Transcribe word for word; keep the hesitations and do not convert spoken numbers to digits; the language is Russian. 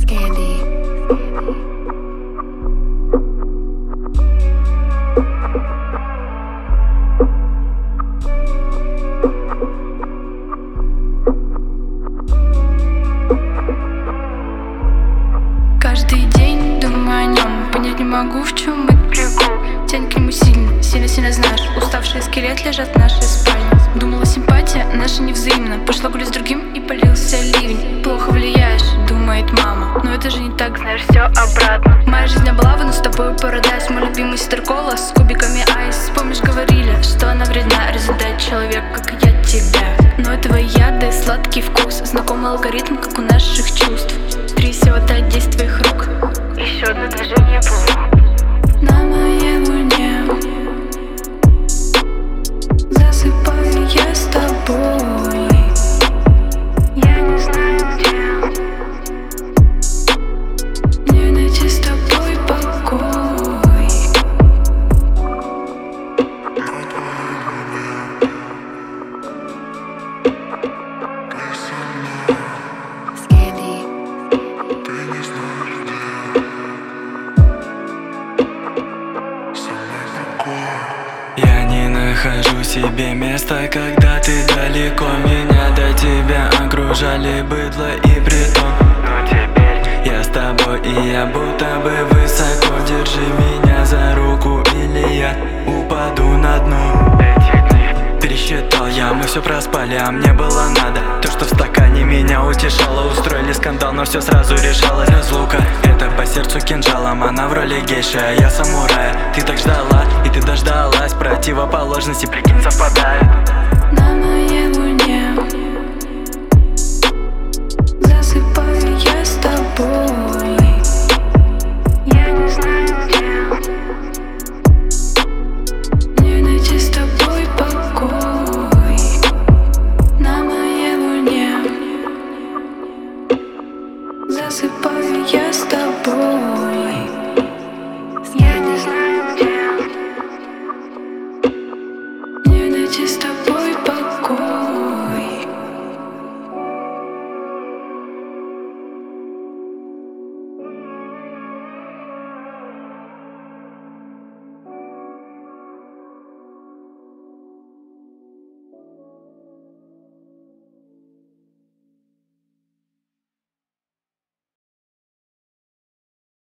Каждый день думаю о нем, понять не могу, в чем этот прикол. Тянь к нему сильно, сильно-сильно знаешь. Уставший скелет лежат в нашей спальне. Думала, симпатия наша невзаимна. Пошла гулять с другим и полился ливень. Плохо влияешь, думает мама, но это же не так, знаешь, все обратно. Моя жизнь облава, но с тобой парадайз. Мой любимый ситр-кола с кубиками айс. Помнишь, говорили, что она вредна, разъедает человек, как и я тебя. Но это твои яды, сладкий вкус, знакомый алгоритм, как у наших чувств. Три всего так действий твоих рук. Еще одно движение плыву на моей луне. Засыпаю я с тобой. Я не знаю, где мне найти с тобой покой. Я не нахожу себе места, когда ты далеко. Меня до тебя окружали быдло и притон. Но теперь я с тобой, и я будто бы высоко. Держи меня за руку, или я упаду на дно. Пересчитал я, мы все проспали, а мне было надо. То, что в стакане меня утешало. Устроили скандал, но все сразу решалось. Разлука, это по сердцу кинжалом. Она в роли гейши, а я самурая. Ты так ждала, и ты дождалась. Противоположности, прикинь, совпадают. На моей луне засыпаю я с тобой. Я не знаю, где мне найти с тобой покой. На моей луне засыпаю я с тобой.